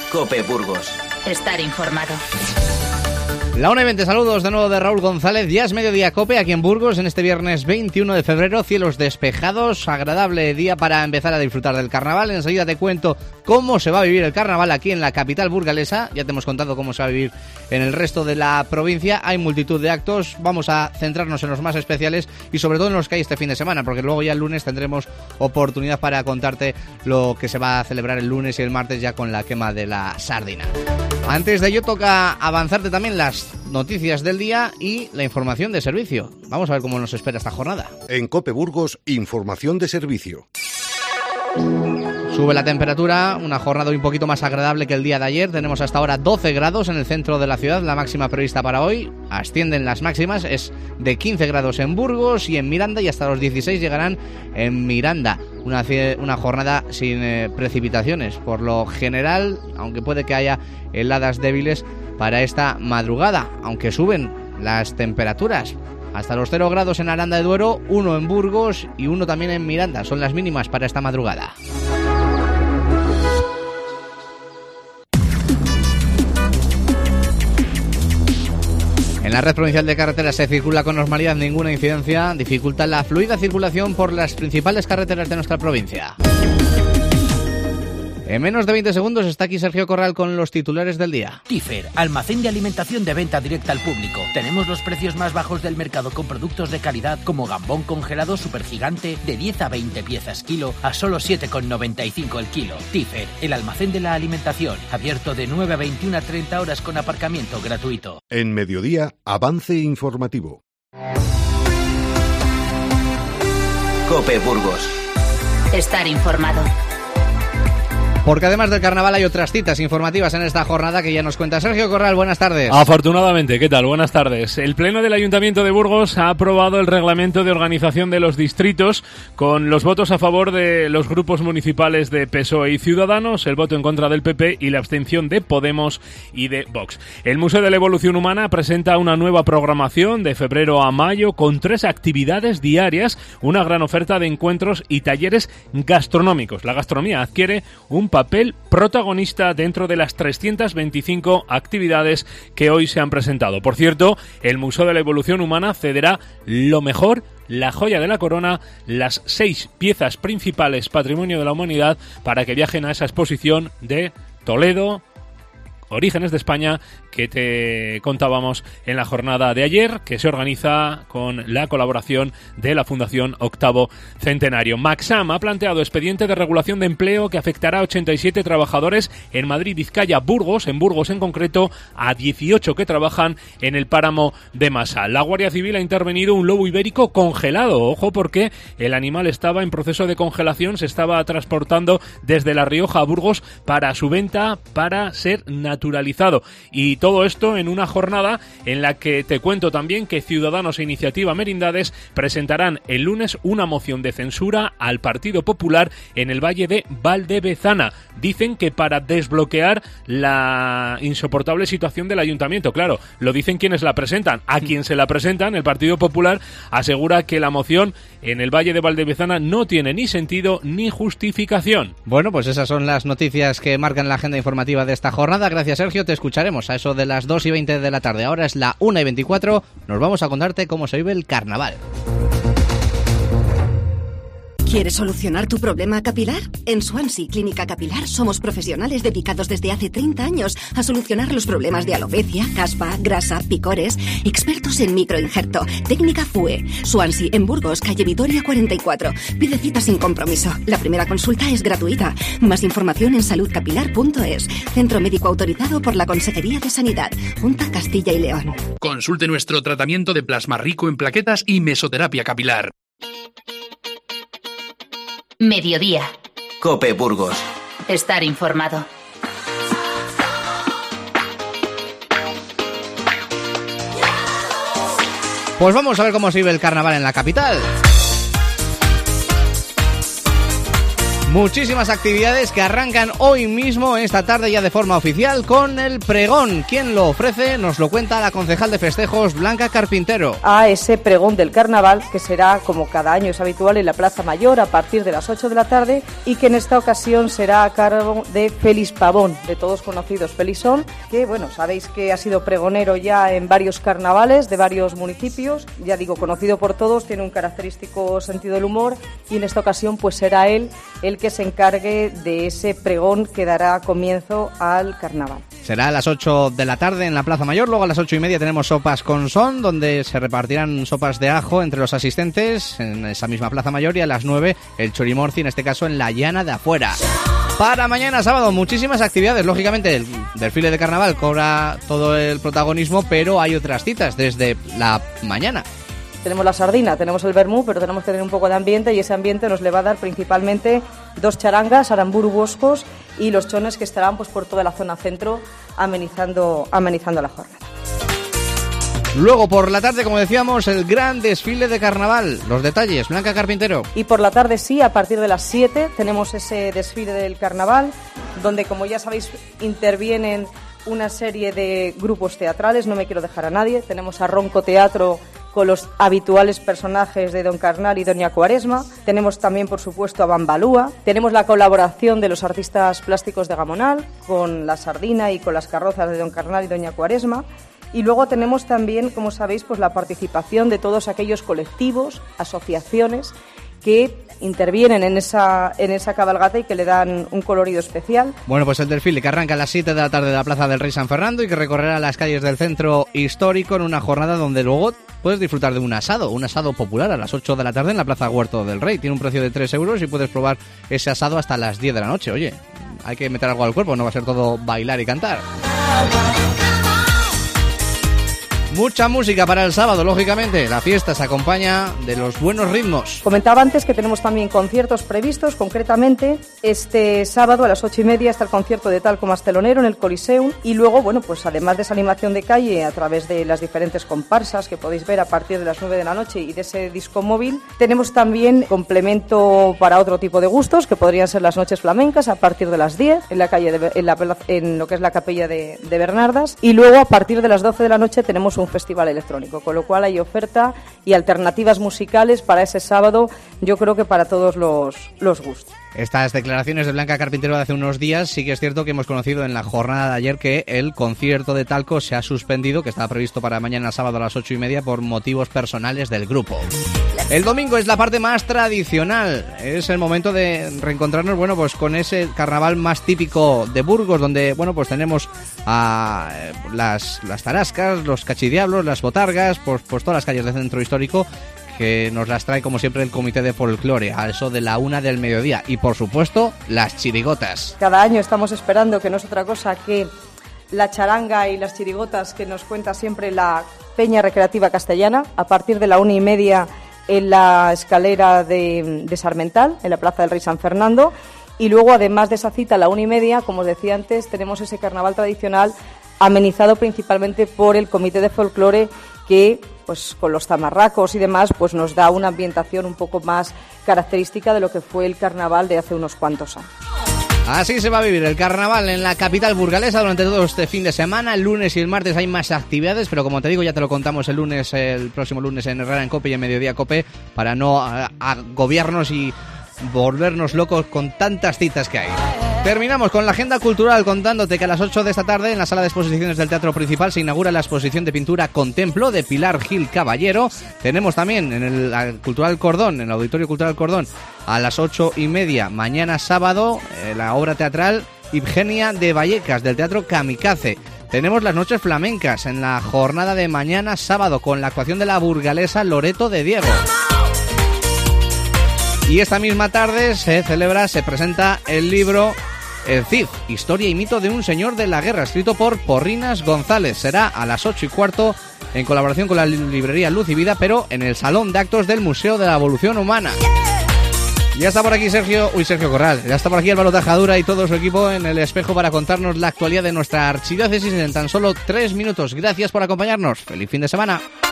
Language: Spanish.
COPE Burgos. Estar informado. La 1:20, saludos de nuevo de Raúl González. Ya es mediodía COPE aquí en Burgos en este viernes 21 de febrero. Cielos despejados, agradable día para empezar a disfrutar del carnaval. Enseguida te cuento cómo se va a vivir el carnaval aquí en la capital burgalesa. Ya te hemos contado cómo se va a vivir en el resto de la provincia. Hay multitud de actos. Vamos a centrarnos en los más especiales y sobre todo en los que hay este fin de semana, porque luego ya el lunes tendremos oportunidad para contarte lo que se va a celebrar el lunes y el martes ya con la quema de la sardina. Antes de ello toca avanzarte también las noticias del día y la información de servicio. Vamos a ver cómo nos espera esta jornada. En COPE Burgos, información de servicio. Sube la temperatura, una jornada un poquito más agradable que el día de ayer. Tenemos hasta ahora 12 grados en el centro de la ciudad, la máxima prevista para hoy. Ascienden las máximas, es de 15 grados en Burgos y en Miranda y hasta los 16 llegarán en Miranda. Una jornada sin precipitaciones, por lo general, aunque puede que haya heladas débiles para esta madrugada, aunque suben las temperaturas. Hasta los 0 grados en Aranda de Duero, 1 en Burgos y 1 también en Miranda. Son las mínimas para esta madrugada. En la red provincial de carreteras se circula con normalidad, ninguna incidencia dificulta la fluida circulación por las principales carreteras de nuestra provincia. En menos de 20 segundos está aquí Sergio Corral con los titulares del día. Tifer, almacén de alimentación de venta directa al público. Tenemos los precios más bajos del mercado con productos de calidad como gambón congelado supergigante de 10 a 20 piezas kilo a solo 7,95 el kilo. Tifer, el almacén de la alimentación, abierto de 9 a 21 a 30 horas con aparcamiento gratuito. En mediodía, avance informativo. COPE Burgos. Estar informado. Porque además del carnaval hay otras citas informativas en esta jornada que ya nos cuenta Sergio Corral. Buenas tardes. Afortunadamente, ¿qué tal? Buenas tardes. El Pleno del Ayuntamiento de Burgos ha aprobado el reglamento de organización de los distritos con los votos a favor de los grupos municipales de PSOE y Ciudadanos, el voto en contra del PP y la abstención de Podemos y de Vox. El Museo de la Evolución Humana presenta una nueva programación de febrero a mayo con 3 actividades diarias, una gran oferta de encuentros y talleres gastronómicos. La gastronomía adquiere un papel protagonista dentro de las 325 actividades que hoy se han presentado. Por cierto, el Museo de la Evolución Humana cederá lo mejor, la joya de la corona, las 6 piezas principales Patrimonio de la Humanidad para que viajen a esa exposición de Toledo, Orígenes de España, que te contábamos en la jornada de ayer, que se organiza con la colaboración de la Fundación Octavo Centenario. Maxam ha planteado expediente de regulación de empleo que afectará a 87 trabajadores en Madrid, Vizcaya, Burgos, en Burgos en concreto, a 18 que trabajan en el páramo de Masa. La Guardia Civil ha intervenido un lobo ibérico congelado. Ojo, porque el animal estaba en proceso de congelación, se estaba transportando desde La Rioja a Burgos para su venta, para ser naturalizado. Y todo esto en una jornada en la que te cuento también que Ciudadanos e Iniciativa Merindades presentarán el lunes una moción de censura al Partido Popular en el Valle de Valdevezana. Dicen que para desbloquear la insoportable situación del ayuntamiento. Claro, lo dicen quienes la presentan. A quien se la presentan, el Partido Popular asegura que la moción en el Valle de Valdevezana no tiene ni sentido ni justificación. Bueno, pues esas son las noticias que marcan la agenda informativa de esta jornada. Gracias, Sergio. Te escucharemos a eso de las 2:20 de la tarde. Ahora es la 1:24. Nos vamos a contarte cómo se vive el carnaval. ¿Quieres solucionar tu problema capilar? En Swansea Clínica Capilar somos profesionales dedicados desde hace 30 años a solucionar los problemas de alopecia, caspa, grasa, picores, expertos en microinjerto, técnica FUE. Swansea en Burgos, calle Vitoria 44. Pide cita sin compromiso. La primera consulta es gratuita. Más información en saludcapilar.es. Centro médico autorizado por la Consejería de Sanidad, Junta Castilla y León. Consulte nuestro tratamiento de plasma rico en plaquetas y mesoterapia capilar. Mediodía. COPE Burgos. Estar informado. Pues vamos a ver cómo se vive el carnaval en la capital. Muchísimas actividades que arrancan hoy mismo, esta tarde ya de forma oficial, con el pregón. ¿Quién lo ofrece? Nos lo cuenta la concejal de festejos, Blanca Carpintero. A ese pregón del carnaval, que será, como cada año es habitual, en la Plaza Mayor a partir de las 8 de la tarde y que en esta ocasión será a cargo de Félix Pavón, de todos conocidos Felixón, que, bueno, sabéis que ha sido pregonero ya en varios carnavales de varios municipios, ya digo, conocido por todos, tiene un característico sentido del humor y en esta ocasión pues será él el que se encargue de ese pregón que dará comienzo al carnaval. Será a las 8 de la tarde en la Plaza Mayor, luego a las 8:30 tenemos sopas con son, donde se repartirán sopas de ajo entre los asistentes en esa misma Plaza Mayor, y a las 9 el chorimorci, en este caso en la llana de afuera. Para mañana sábado muchísimas actividades, lógicamente el desfile de carnaval cobra todo el protagonismo, pero hay otras citas desde la mañana. Tenemos la sardina, tenemos el vermú, pero tenemos que tener un poco de ambiente y ese ambiente nos le va a dar principalmente 2 charangas, Aramburu Boscos y los chones que estarán pues por toda la zona centro amenizando la jornada. Luego por la tarde, como decíamos, el gran desfile de carnaval. Los detalles, Blanca Carpintero. Y por la tarde sí, a partir de las 7 tenemos ese desfile del carnaval, donde como ya sabéis intervienen una serie de grupos teatrales, no me quiero dejar a nadie. Tenemos a Ronco Teatro con los habituales personajes de Don Carnal y Doña Cuaresma. Tenemos también, por supuesto, a Bambalúa. Tenemos la colaboración de los artistas plásticos de Gamonal con la sardina y con las carrozas de Don Carnal y Doña Cuaresma. Y luego tenemos también, como sabéis, pues la participación de todos aquellos colectivos, asociaciones que intervienen en esa cabalgata y que le dan un colorido especial. Bueno, pues el desfile que arranca a las 7 de la tarde de la Plaza del Rey San Fernando y que recorrerá las calles del centro histórico en una jornada donde luego puedes disfrutar de un asado popular a las 8 de la tarde en la Plaza Huerto del Rey. Tiene un precio de 3 euros y puedes probar ese asado hasta las 10 de la noche. Oye, hay que meter algo al cuerpo, no va a ser todo bailar y cantar. Mucha música para el sábado, lógicamente. La fiesta se acompaña de los buenos ritmos. Comentaba antes que tenemos también conciertos previstos, concretamente este sábado a las 8:30 está el concierto de Talco Más Telonero en el Coliseum y luego, bueno, pues además de esa animación de calle a través de las diferentes comparsas que podéis ver a partir de las 9 de la noche y de ese disco móvil, tenemos también complemento para otro tipo de gustos que podrían ser las noches flamencas a partir de las 10 en la calle en lo que es la capilla de Bernardas y luego a partir de las 12 de la noche tenemos un festival electrónico, con lo cual hay oferta y alternativas musicales para ese sábado, yo creo que para todos los gustos. Estas declaraciones de Blanca Carpintero de hace unos días, sí que es cierto que hemos conocido en la jornada de ayer que el concierto de Talco se ha suspendido, que estaba previsto para mañana sábado a las 8:30 por motivos personales del grupo. El domingo es la parte más tradicional, es el momento de reencontrarnos, bueno, pues con ese carnaval más típico de Burgos, donde, bueno, pues tenemos a las tarascas, los cachidiablos, las botargas, pues todas las calles del centro histórico, que nos las trae como siempre el Comité de Folclore a eso de la 1 del mediodía y por supuesto las chirigotas. Cada año estamos esperando, que no es otra cosa que la charanga y las chirigotas que nos cuenta siempre la Peña Recreativa Castellana a partir de la 1:30 en la escalera de Sarmental, en la Plaza del Rey San Fernando, y luego además de esa cita a la 1:30, como os decía antes, tenemos ese carnaval tradicional amenizado principalmente por el Comité de Folclore que, pues con los tamarracos y demás, pues nos da una ambientación un poco más característica de lo que fue el carnaval de hace unos cuantos años. Así se va a vivir el carnaval en la capital burgalesa durante todo este fin de semana. El lunes y el martes hay más actividades, pero como te digo, ya te lo contamos el próximo lunes en Herrera en COPE y en Mediodía COPE, para no agobiarnos y volvernos locos con tantas citas que hay. Terminamos con la agenda cultural contándote que a las 8 de esta tarde en la sala de exposiciones del Teatro Principal se inaugura la exposición de pintura Contemplo de Pilar Gil Caballero. Tenemos también en el Cultural Cordón, en el Auditorio Cultural Cordón, a las 8:30 mañana sábado la obra teatral Ifgenia de Vallecas del Teatro Kamikaze. Tenemos las noches flamencas en la jornada de mañana sábado con la actuación de la burgalesa Loreto de Diego. Y esta misma tarde se presenta el libro El Cid, Historia y mito de un señor de la guerra, escrito por Porrinas González. Será a las 8:15 en colaboración con la librería Luz y Vida, pero en el Salón de Actos del Museo de la Evolución Humana. Ya está por aquí Sergio Corral, ya está por aquí Álvaro Tajadura y todo su equipo en el espejo para contarnos la actualidad de nuestra archidiócesis en tan solo 3 minutos. Gracias por acompañarnos. ¡Feliz fin de semana!